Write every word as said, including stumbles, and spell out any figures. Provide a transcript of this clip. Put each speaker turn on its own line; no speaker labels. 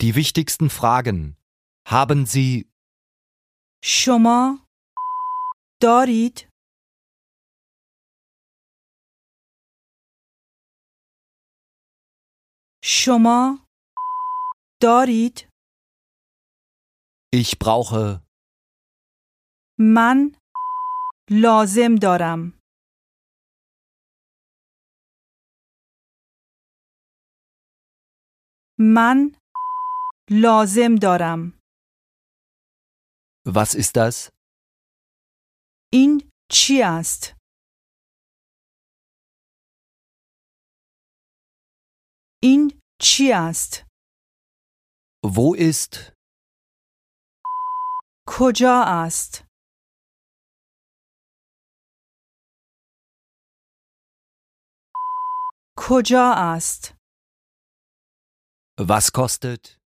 Die wichtigsten Fragen. Haben Sie
شما دارید؟ شما دارید؟
Ich brauche
من لازم دارم. من لازم دارم.
Was ist das?
این چی است؟ این چی است؟
Wo ist?
کجا است؟ کجا است؟
Was kostet?